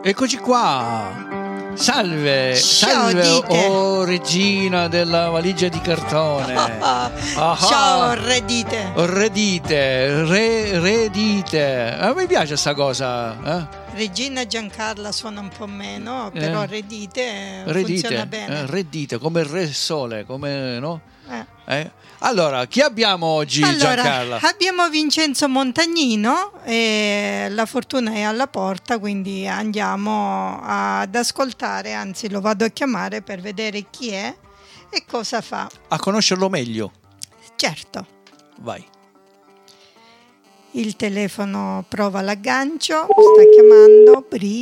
Eccoci qua. Salve, Ciao, salve, dite. oh regina della valigia di cartone. Ciao, redite. Redite. A me piace sta cosa. Regina Giancarla suona un po' meno, però redite funziona bene. Redite, come il Re Sole, come, no? Allora, chi abbiamo oggi, Giancarla? Abbiamo Vincenzo Montagnino e la fortuna è alla porta, quindi andiamo ad ascoltare, anzi lo vado a chiamare per vedere chi è e cosa fa. A conoscerlo meglio. Certo. Vai. Il telefono prova l'aggancio, sta chiamando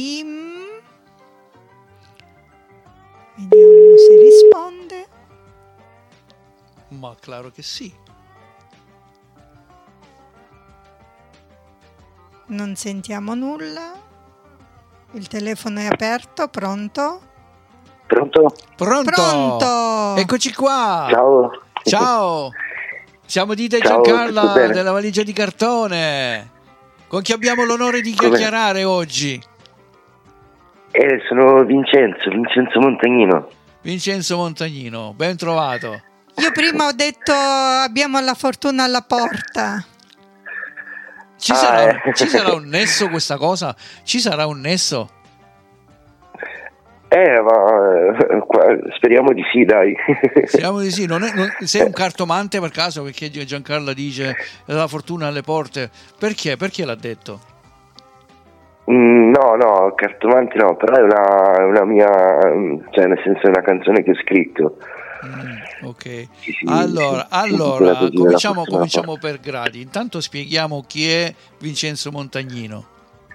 Vediamo se risponde. Ma claro che sì. Non sentiamo nulla. Il telefono è aperto, pronto? Pronto? Eccoci qua. Ciao. Siamo di te, Ciao, Giancarla della valigia di cartone. Con chi abbiamo l'onore di chiacchierare oggi? Sono Vincenzo Montagnino. Vincenzo Montagnino, ben trovato. Io prima ho detto abbiamo la fortuna alla porta. Ci sarà un nesso questa cosa? Ci sarà un nesso? Speriamo di sì, dai. Speriamo di sì. Sei un cartomante per caso? Perché Giancarla dice la fortuna alle porte. Perché? Perché l'ha detto? No, cartomante no, però è una mia, cioè nel senso è una canzone che ho scritto. Ok, Sì, allora cominciamo per gradi. Intanto spieghiamo chi è Vincenzo Montagnino.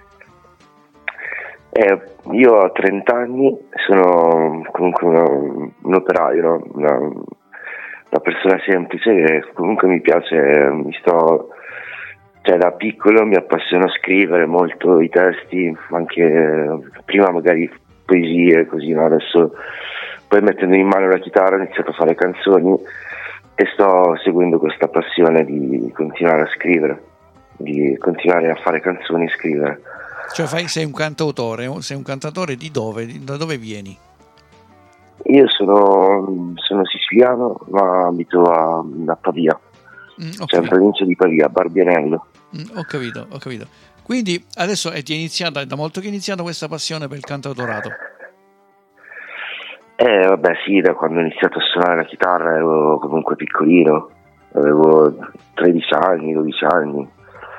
Io ho 30 anni, sono comunque un operaio, no? Una persona semplice che comunque mi piace, cioè da piccolo mi appassiono a scrivere molto i testi, anche prima magari poesie così, no? Adesso poi mettendo in mano la chitarra ho iniziato a fare canzoni e sto seguendo questa passione di continuare a scrivere, di continuare a fare canzoni e scrivere. Cioè sei un cantautore, di dove? Da dove vieni? Io sono siciliano, ma abito a Pavia, cioè in provincia di Pavia, Barbianello. Ho capito. Quindi adesso ti è iniziata, da molto che è iniziata questa passione per il cantautorato? Sì, da quando ho iniziato a suonare la chitarra ero comunque piccolino, avevo 13 anni, 12 anni.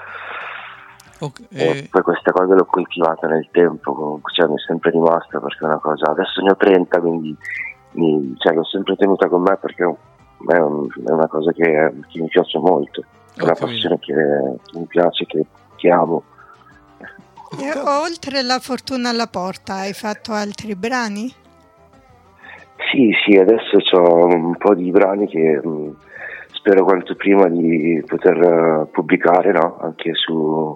E poi questa cosa l'ho coltivata nel tempo, comunque, cioè mi è sempre rimasta perché è una cosa, adesso ne ho 30, quindi l'ho sempre tenuta con me perché è una cosa che mi piace molto, è una passione che mi piace, che amo. E oltre la fortuna alla porta hai fatto altri brani? Sì, adesso ho un po' di brani che spero quanto prima di poter pubblicare, no? Anche sugli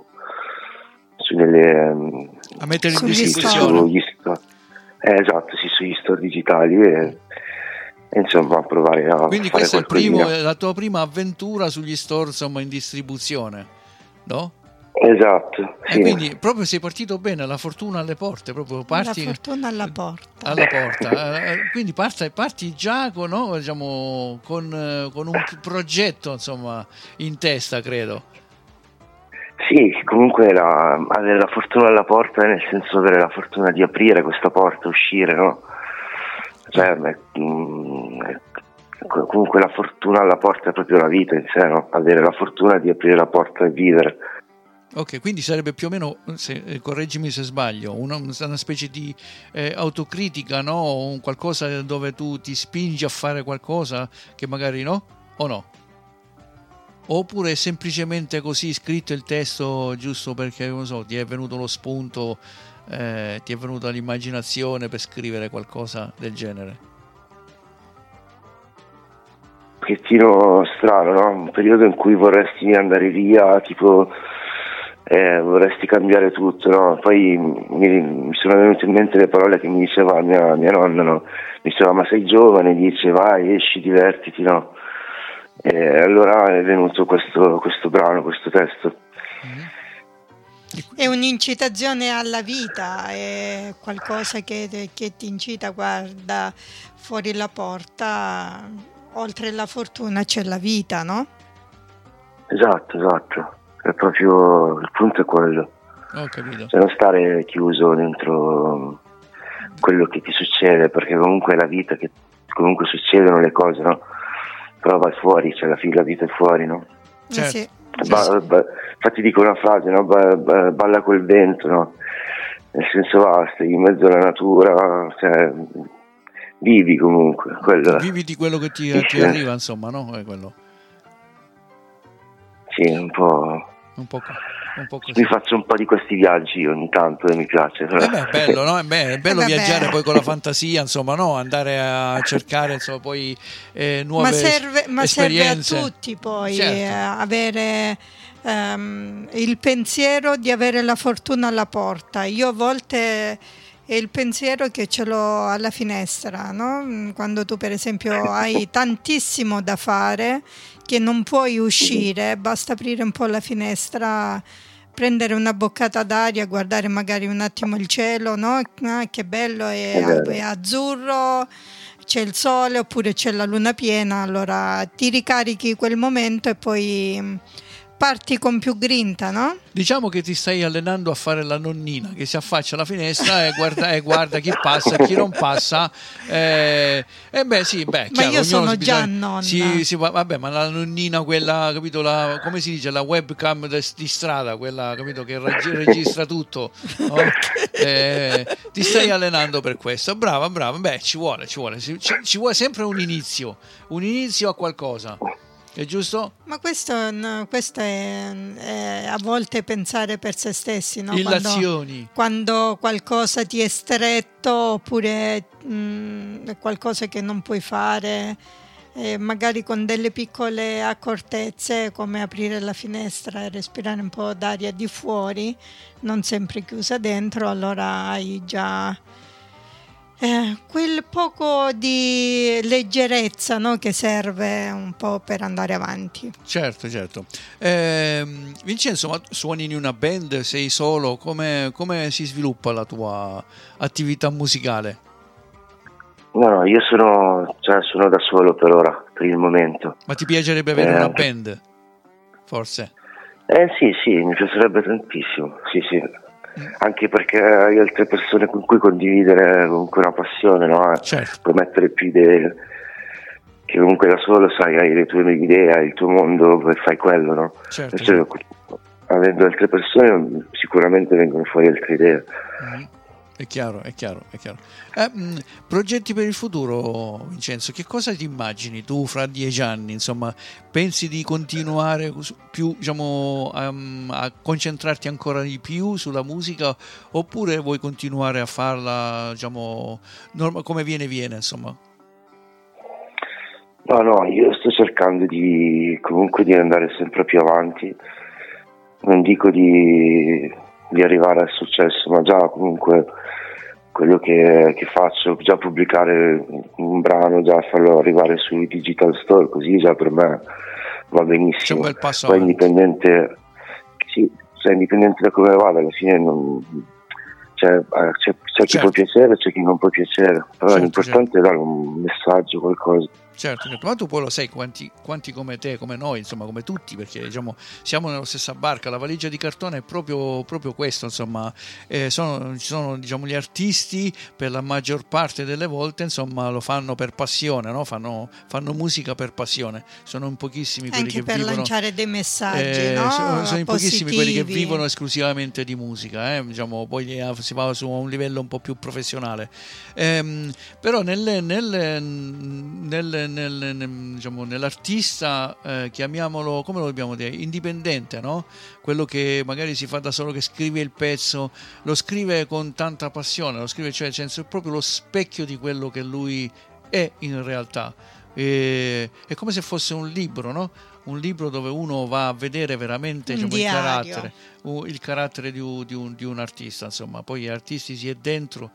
store digitali e insomma provare a quindi fare questa qualcosina. è la tua prima avventura sugli store, insomma, in distribuzione, no? Esatto, sì. E quindi proprio sei partito bene, la fortuna alle porte, proprio parti. La fortuna alla porta. Alla porta. Quindi parti già con un progetto, insomma, in testa, credo. Sì, comunque avere la fortuna alla porta, nel senso avere la fortuna di aprire questa porta, uscire, no? Cioè, comunque la fortuna alla porta è proprio la vita in sé, no? Avere la fortuna di aprire la porta e vivere. Ok, quindi sarebbe più o meno, correggimi se sbaglio, una specie di autocritica, no? Un qualcosa dove tu ti spingi a fare qualcosa che magari no? O no? Oppure è semplicemente così scritto il testo giusto perché, non so, ti è venuto lo spunto, ti è venuta l'immaginazione per scrivere qualcosa del genere? Un pochettino strano, no? Un periodo in cui vorresti andare via, tipo vorresti cambiare tutto, no? Poi mi sono venute in mente le parole che mi diceva mia nonna, no? Mi diceva: ma sei giovane, dice, vai, esci, divertiti, no? E allora è venuto questo brano, questo testo. È un'incitazione alla vita, è qualcosa che ti incita, guarda, fuori la porta, oltre la fortuna c'è la vita, no? Esatto, è proprio il punto è quello. Ho capito. Cioè non stare chiuso dentro quello che ti succede, perché comunque è la vita che comunque succedono le cose, no? Però vai fuori, cioè la vita è fuori, no? Certo. Sì. Infatti dico una frase, no? Balla col vento, no? Nel senso stai in mezzo alla natura, cioè, vivi comunque. Quello Vivi di quello che ti arriva, insomma, no? È quello. Sì, un po' così. Mi faccio un po' di questi viaggi ogni tanto e mi piace. È bello, no? È bello viaggiare poi con la fantasia, insomma, no? Andare a cercare, insomma, poi nuove esperienze. Ma serve a tutti poi, certo, avere il pensiero di avere la fortuna alla porta. Io a volte è il pensiero che ce l'ho alla finestra, no? Quando tu per esempio hai tantissimo da fare, che non puoi uscire, basta aprire un po' la finestra, prendere una boccata d'aria, guardare magari un attimo il cielo, no? Ah, che bello, è azzurro, c'è il sole oppure c'è la luna piena, allora ti ricarichi quel momento e poi parti con più grinta, no? Diciamo che ti stai allenando a fare la nonnina che si affaccia alla finestra e guarda chi passa e chi non passa. Chiaro, ma io sono già nonna. Vabbè, ma la nonnina, quella, capito, come si dice, la webcam di strada, quella, capito, che registra tutto, no? Ti stai allenando per questo. Brava. Beh, ci vuole sempre un inizio a qualcosa. È giusto? Ma questo è a volte pensare per se stessi, no? Illazioni. Quando qualcosa ti è stretto oppure è qualcosa che non puoi fare, magari con delle piccole accortezze come aprire la finestra e respirare un po' d'aria di fuori, non sempre chiusa dentro, allora hai già quel poco di leggerezza, no? Che serve un po' per andare avanti. Certo. Vincenzo, ma suoni in una band? Sei solo? Come si sviluppa la tua attività musicale? No, io sono da solo per ora, per il momento. Ma ti piacerebbe avere una band? Forse? Sì, mi piacerebbe tantissimo, sì. Anche perché hai altre persone con cui condividere comunque una passione, no? Certo. Puoi mettere più idee, che comunque da solo sai, hai le tue idee, hai il tuo mondo e fai quello, no? Certo. Avendo altre persone sicuramente vengono fuori altre idee. È chiaro. Progetti per il futuro, Vincenzo, che cosa ti immagini tu fra 10 anni? Insomma, pensi di continuare più, diciamo, a concentrarti ancora di più sulla musica, oppure vuoi continuare a farla, diciamo, come viene, insomma? No, io sto cercando comunque di andare sempre più avanti. Non dico di arrivare al successo, ma già comunque quello che faccio, già pubblicare un brano, già farlo arrivare sui digital store, così già per me va benissimo. C'è un bel passo poi avanti. indipendente da come vada, alla fine c'è chi può piacere, c'è chi non può piacere, però l'importante è dare un messaggio, qualcosa. Certo, ma tu poi lo sai quanti come te, come noi, insomma, come tutti, perché diciamo siamo nella stessa barca. La valigia di cartone è proprio questo, insomma, ci sono diciamo gli artisti per la maggior parte delle volte, insomma, lo fanno per passione, no? Fanno musica per passione. Sono in pochissimi quelli anche che per vivono, lanciare dei messaggi, no? sono in pochissimi quelli che positivi. vivono esclusivamente di musica, diciamo, poi si va su un livello un po' più professionale. Però diciamo, nell'artista, chiamiamolo, come lo dobbiamo dire, indipendente, no? Quello che magari si fa da solo, che scrive il pezzo, lo scrive con tanta passione, lo scrive, cioè, nel senso, è proprio lo specchio di quello che lui è in realtà. È come se fosse un libro, no? Un libro dove uno va a vedere veramente, diciamo, il carattere di un artista, insomma. Poi gli artisti si è dentro,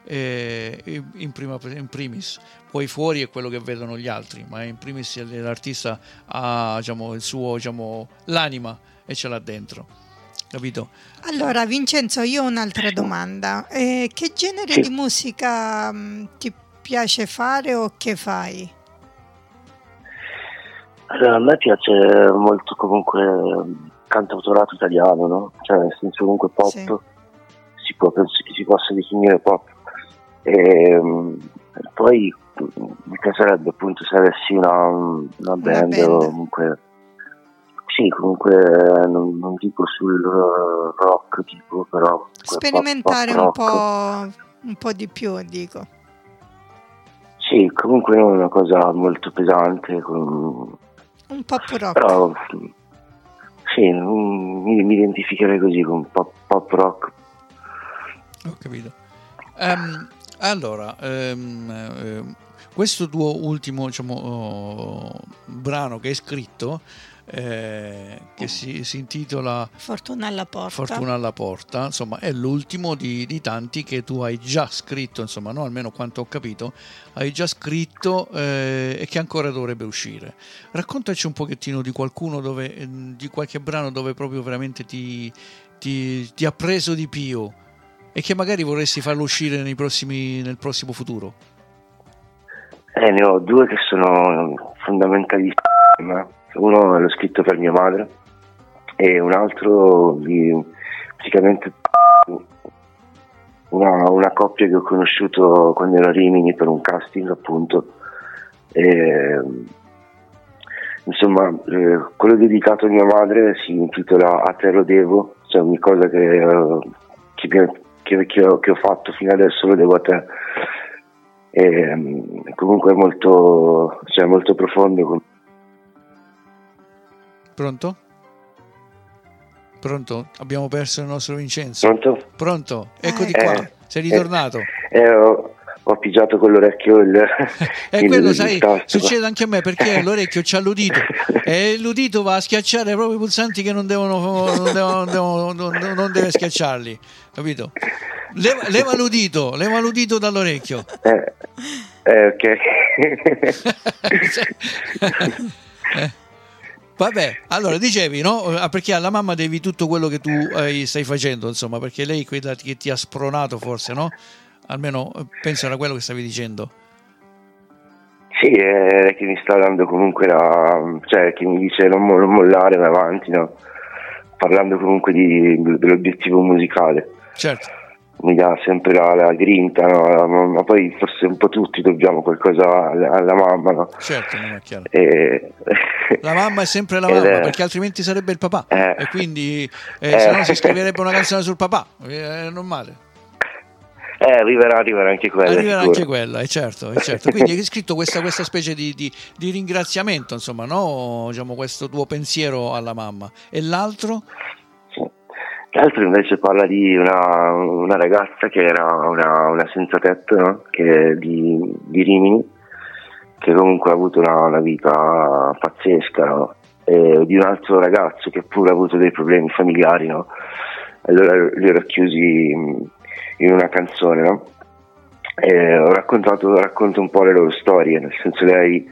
in primis, poi fuori è quello che vedono gli altri, ma in primis l'artista ha, diciamo, il suo, diciamo, l'anima, e ce l'ha dentro. capito? Allora Vincenzo, io ho un'altra domanda. Che genere di musica ti piace fare o che fai? Allora, a me piace molto comunque cantautorato italiano, no? Cioè nel senso comunque pop, Sì. penso che si possa definire pop. E poi mi piacerebbe appunto se avessi una band o comunque sì, comunque non dico sul rock tipo, però sperimentare pop un po' di più, dico. Sì, comunque non è una cosa molto pesante, un pop rock. Però sì, mi identificherei così con pop rock. Ho capito. Allora, questo tuo ultimo, diciamo, brano che hai scritto, che si intitola Fortuna alla porta, insomma, è l'ultimo di tanti che tu hai già scritto, insomma, no? Almeno quanto ho capito, hai già scritto e che ancora dovrebbe uscire. Raccontaci un pochettino di qualcuno di qualche brano dove proprio veramente ti ha preso di più e che magari vorresti farlo uscire nel prossimo futuro. Ne ho due che sono fondamentali. Uno l'ho scritto per mia madre e un altro praticamente una coppia che ho conosciuto quando ero a Rimini per un casting, appunto. Insomma, quello dedicato a mia madre si intitola A te lo devo, cioè ogni cosa che ho fatto fino adesso lo devo a te. Comunque è molto profondo. Pronto? Abbiamo perso il nostro Vincenzo. Pronto? Eccoti qua, sei ritornato. Ho pigiato con l'orecchio quello, sai, succede anche a me perché l'orecchio c'ha l'udito e l'udito va a schiacciare proprio i pulsanti che non deve schiacciarli, capito? Leva l'udito dall'orecchio. Ok. Vabbè, allora dicevi, no? Perché alla mamma devi tutto quello che tu stai facendo, insomma, perché lei quella che ti ha spronato forse, no? Almeno penso era quello che stavi dicendo. Sì, che mi sta dando comunque cioè che mi dice non mollare, vai avanti, no? Parlando comunque dell'obiettivo musicale. Certo. Mi dà sempre la grinta, no? Ma poi forse un po' tutti dobbiamo qualcosa alla mamma, no? Certo, non è chiaro. La mamma è sempre la mamma, perché altrimenti sarebbe il papà, e quindi se no si scriverebbe una canzone sul papà, è normale. Arriverà anche quella. Arriverà anche quella, è certo. Quindi hai scritto questa specie di ringraziamento, insomma, no? Diciamo, questo tuo pensiero alla mamma. E l'altro? L'altro invece parla di una ragazza che era una senza tetto, no? Che di Rimini, che comunque ha avuto una vita pazzesca, no? E di un altro ragazzo che pure ha avuto dei problemi familiari, no? Allora li ho racchiusi in una canzone, no? Racconto un po' le loro storie, nel senso lei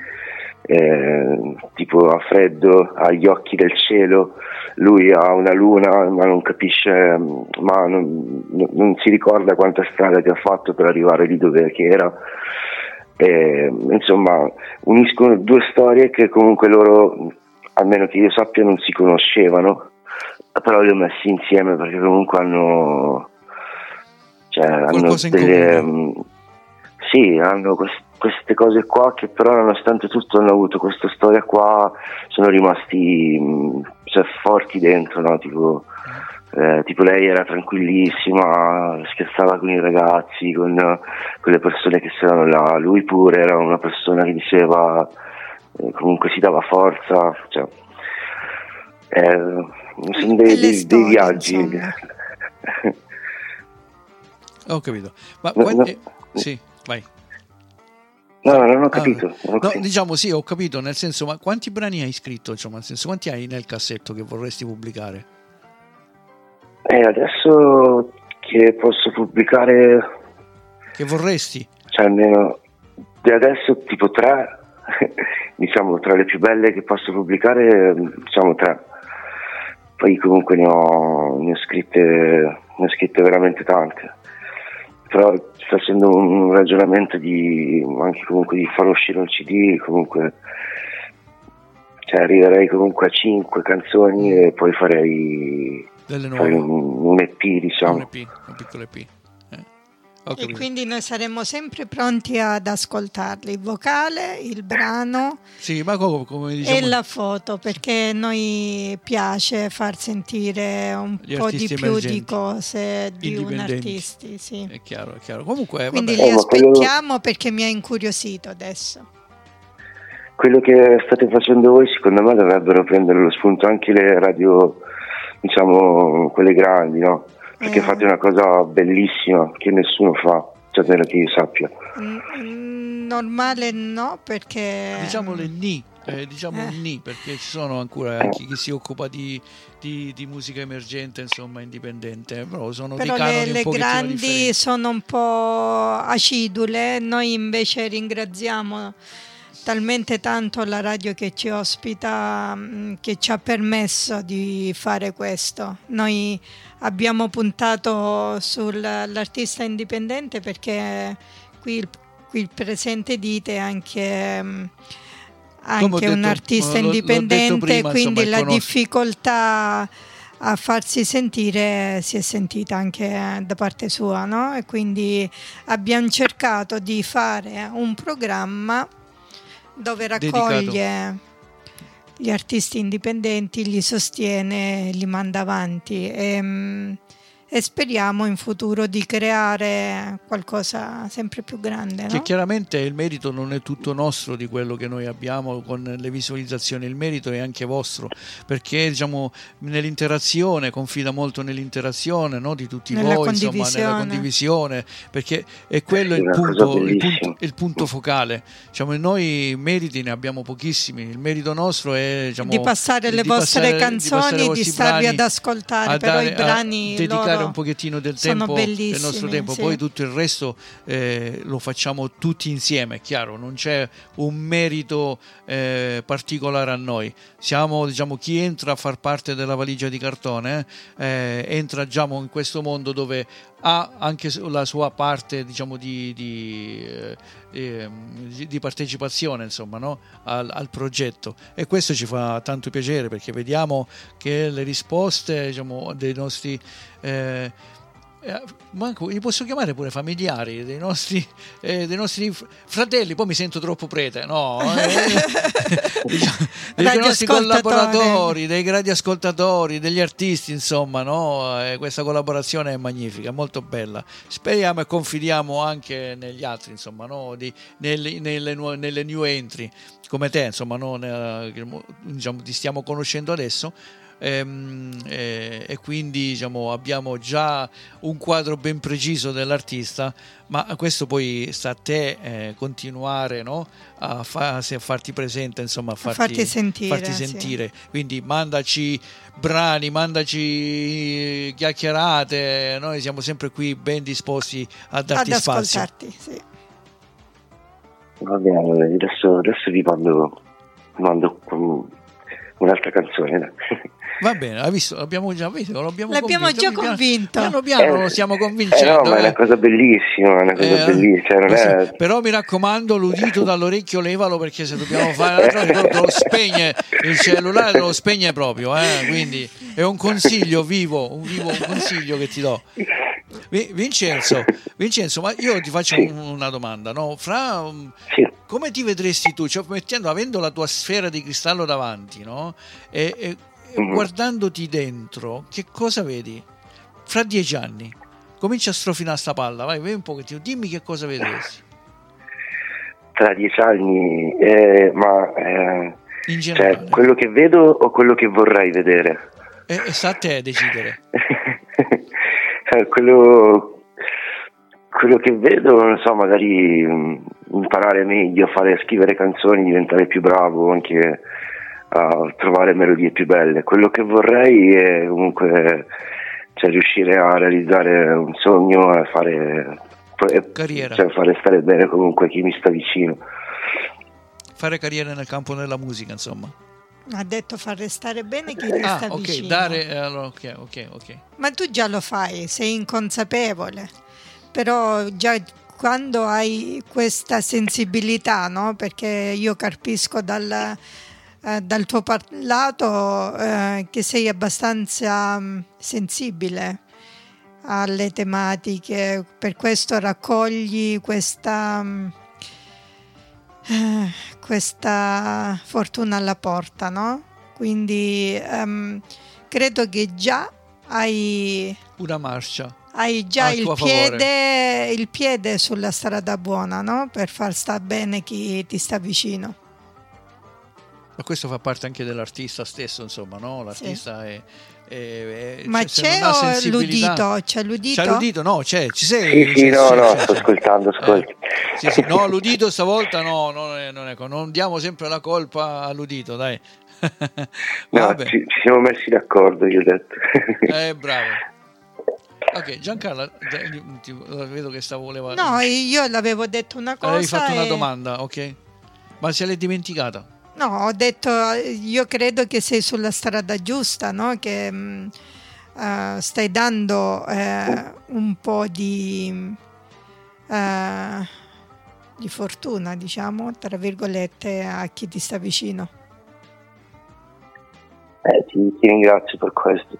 tipo ha freddo, ha gli occhi del cielo, lui ha una luna ma non capisce, ma non si ricorda quanta strada che ha fatto per arrivare lì dove che era. Insomma, uniscono due storie che comunque loro, almeno che io sappia, non si conoscevano, però le ho messi insieme perché comunque hanno queste cose qua che però nonostante tutto hanno avuto questa storia qua, sono rimasti forti dentro, no? Tipo lei era tranquillissima, scherzava con i ragazzi, con le persone che c'erano là, lui pure era una persona che diceva, comunque si dava forza, cioè, sono dei storie, viaggi. Ho capito, ma sì, vai. No, non ho capito. Diciamo sì, ho capito, nel senso, ma quanti brani hai scritto, insomma, nel senso, quanti hai nel cassetto che vorresti pubblicare? Adesso che posso pubblicare, che vorresti? Cioè almeno adesso tipo 3, diciamo tra le più belle che posso pubblicare, diciamo 3. Poi comunque ne ho scritte veramente tante, però sto facendo un ragionamento anche comunque di far uscire un CD, comunque, cioè arriverei comunque a 5 canzoni e poi farei un EP, diciamo. Un piccolo EP. E quindi noi saremo sempre pronti ad ascoltarli, il vocale, il brano, sì, ma come diciamo, e la foto, perché noi piace far sentire un po' di più di cose di un artista. Sì. È chiaro. Comunque, quindi li aspettiamo, perché mi ha incuriosito adesso. Quello che state facendo voi, secondo me, dovrebbero prendere lo spunto anche le radio, diciamo, quelle grandi, no? Perché fate una cosa bellissima che nessuno fa, cioè almeno che io sappia. Normale no, perché diciamo le ni, perché ci sono ancora anche chi si occupa di musica emergente, insomma, indipendente, però sono dei canoni le un grandi differenti. Sono un po' acidule. Noi invece ringraziamo talmente tanto la radio che ci ospita, che ci ha permesso di fare questo. Noi abbiamo puntato sull'artista indipendente perché qui il presente Dite è anche un artista indipendente, prima, quindi insomma, la difficoltà a farsi sentire si è sentita anche da parte sua, no? E quindi abbiamo cercato di fare un programma dove raccoglie dedicato gli artisti indipendenti, li sostiene, li manda avanti e speriamo in futuro di creare qualcosa sempre più grande, no? Che chiaramente il merito non è tutto nostro di quello che noi abbiamo con le visualizzazioni, il merito è anche vostro, perché diciamo nell'interazione, confida molto nell'interazione, no? Di tutti voi, insomma, nella condivisione, perché è quello il punto focale. Diciamo, noi meriti ne abbiamo pochissimi, il merito nostro è, diciamo, di passare le vostre canzoni, di starvi ad ascoltare, però i brani dedicare un pochettino del tempo, del nostro tempo, sì. Poi tutto il resto lo facciamo tutti insieme, è chiaro, non c'è un merito particolare a noi. Siamo, diciamo, chi entra a far parte della valigia di cartone entra, diciamo, in questo mondo dove ha anche la sua parte, diciamo, di partecipazione, insomma, no? al progetto, e questo ci fa tanto piacere, perché vediamo che le risposte, diciamo, dei nostri manco li posso chiamare pure familiari, dei nostri fratelli, poi mi sento troppo prete, no? Dei nostri collaboratori, dei grandi ascoltatori, degli artisti, insomma, no? Questa collaborazione è magnifica, molto bella. Speriamo e confidiamo anche negli altri, insomma, no? Nelle new entry come te, insomma, no? Diciamo, ti stiamo conoscendo adesso. E quindi, diciamo, abbiamo già un quadro ben preciso dell'artista, ma questo poi sta a te continuare, no? a farti presente, insomma, a farti sentire. Sì. Quindi mandaci brani, mandaci chiacchierate, noi siamo sempre qui ben disposti a darti spazio. Sì. Va bene, adesso vi mando un'altra canzone. Va bene, hai visto? L'abbiamo già convinto. Piano piano lo stiamo convincendo. No, ma è una cosa bellissima, bellissima. Però mi raccomando, l'udito dall'orecchio levalo, perché se dobbiamo fare te lo spegne il cellulare, te lo spegne proprio, quindi è un consiglio un consiglio che ti do. Vincenzo, ma io ti faccio una domanda, no? Come ti vedresti tu, cioè, avendo la tua sfera di cristallo davanti, no? E guardandoti dentro, che cosa vedi? Fra 10 anni, comincia a strofinare sta palla, vai un pochettino, dimmi che cosa vedresti. Tra 10 anni, in generale, cioè, quello che vedo o quello che vorrei vedere? Sta a te decidere. Quello che vedo, non so, magari imparare meglio, scrivere canzoni, diventare più bravo, anche a trovare melodie più belle. Quello che vorrei è comunque, cioè, riuscire a realizzare un sogno, a fare carriera, cioè fare stare bene comunque chi mi sta vicino. Fare carriera nel campo della musica, insomma. Ha detto far restare bene chi ti sta ok, vicino. dare, allora, ok. Ma tu già lo fai, sei inconsapevole, però già quando hai questa sensibilità, no? Perché io capisco dal tuo parlato che sei abbastanza sensibile alle tematiche, per questo raccogli questa fortuna alla porta, no? Quindi credo che già hai una marcia. Hai già a tuo favore. il piede sulla strada buona, no? Per far sta bene chi ti sta vicino. Ma questo fa parte anche dell'artista stesso, insomma, no? L'artista Sì. cioè, Ma c'è o l'udito? C'è l'udito? C'è l'udito? No, c'è, ci sei? Sì, no, c'è. sto ascoltando, ascolti. Sì, no, l'udito stavolta no, non diamo sempre la colpa all'udito, dai. No, ci siamo messi d'accordo, io ho detto. Bravo. Ok, Giancarla, vedo che voleva... No, io l'avevo detto una cosa. Avevi fatto una domanda, ok? Ma se l'hai dimenticata? No, ho detto, io credo che sei sulla strada giusta, no? Che stai dando un po' di fortuna, diciamo, tra virgolette, a chi ti sta vicino. Ti ringrazio per questo.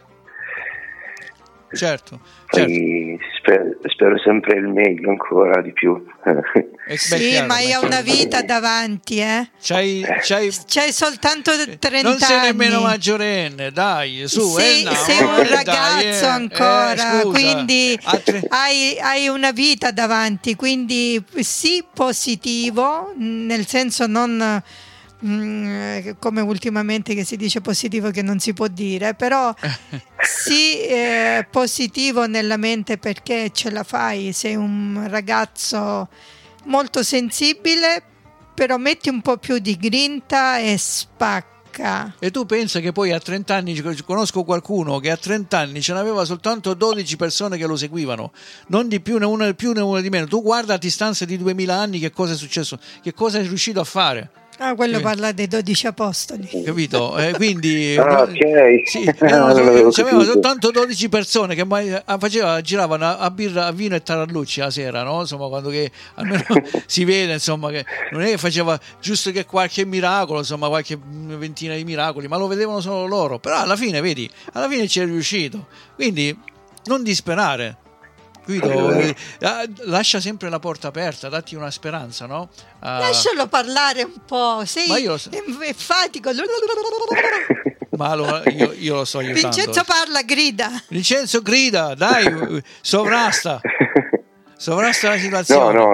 Certo. Poi spero sempre il meglio, ancora di più. Sì, ma hai una vita davanti, eh? C'hai soltanto 30 anni. Non sei nemmeno maggiorenne, dai, su. Sei un ragazzo ancora, quindi hai una vita davanti, quindi sì, positivo, nel senso non... come ultimamente che si dice positivo che non si può dire, però sì, positivo nella mente, perché ce la fai, sei un ragazzo molto sensibile, però metti un po' più di grinta e spacca. E tu pensa che poi a 30 anni, conosco qualcuno che a 30 anni ce n'aveva soltanto 12 persone che lo seguivano, non di più, né una di più né una di meno. Tu guarda a distanza di 2000 anni che cosa è successo, che cosa è riuscito a fare. Quello parla dei 12 apostoli. Capito? Quindi ok. sì, c'aveva soltanto 12 persone che giravano a birra, a vino e tarallucci la sera, no? Insomma, quando che almeno si vede, insomma, che non è che faceva giusto che qualche miracolo, insomma, qualche ventina di miracoli, ma lo vedevano solo loro. Però alla fine, vedi, alla fine ci è riuscito. Quindi non disperare. Guido, lascia sempre la porta aperta, datti una speranza, no? Lascialo parlare un po', sei enfatico. Ma allora io lo sto aiutando. Vincenzo parla, grida. Vincenzo grida, dai, sovrasta la situazione. No,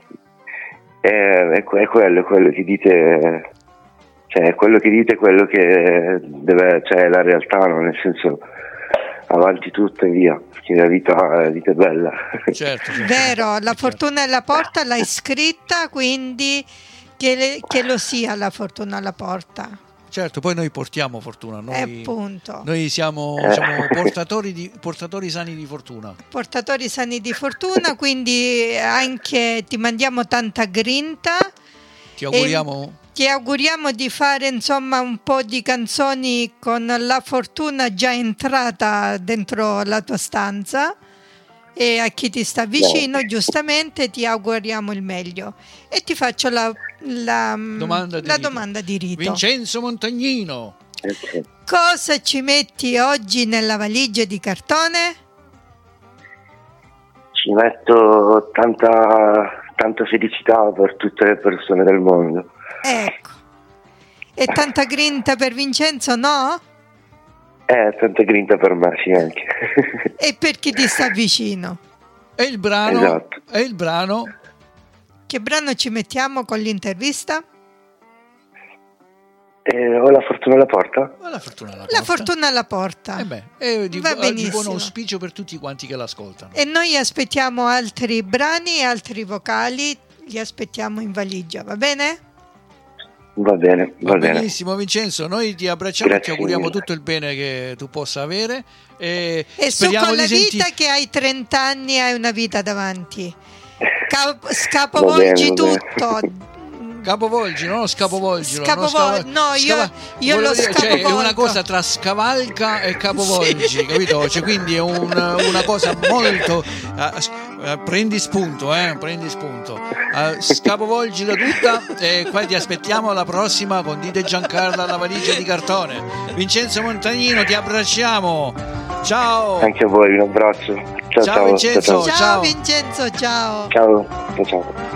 è quello che dite, cioè è quello che dite, quello che deve, cioè la realtà, no? Nel senso, avanti tutto e via, perché la vita è bella. Certo. Vero, la fortuna alla porta l'hai scritta, quindi che lo sia la fortuna alla porta. Certo, poi noi portiamo fortuna, noi siamo portatori sani di fortuna. Portatori sani di fortuna, quindi anche ti mandiamo tanta grinta. Ti auguriamo di fare, insomma, un po' di canzoni con la fortuna già entrata dentro la tua stanza, e a chi ti sta vicino, giustamente, ti auguriamo il meglio. E ti faccio la domanda di rito. Vincenzo Montagnino, cosa ci metti oggi nella valigia di cartone? Ci metto tanta felicità per tutte le persone del mondo. Ecco. E tanta grinta per Vincenzo, no? Tanta grinta per me, sì, anche. E per chi ti sta vicino? E il brano? Esatto. E il brano? Che brano ci mettiamo con l'intervista? Ho la fortuna alla porta? La fortuna alla porta. È di buon auspicio per tutti quanti che l'ascoltano. E noi aspettiamo altri brani e altri vocali, li aspettiamo in valigia, va bene? Va bene. Benissimo, Vincenzo, noi ti abbracciamo. Grazie, e ti auguriamo tutto il bene che tu possa avere, e su con la vita che hai 30 anni, hai una vita davanti, scapovolgi tutto, Capovolgilo, no? Scapovolgilo. Io lo cioè, scapovolgo. è una cosa tra scavalca e capovolgi, capito? Cioè, quindi è una cosa molto... prendi spunto, prendi spunto. Scapovolgila tutta e poi ti aspettiamo alla prossima con Dite Giancarla alla valigia di cartone. Vincenzo Montagnino, ti abbracciamo. Ciao. Anche a voi, un abbraccio. Ciao Vincenzo. Ciao Vincenzo, ciao. Ciao.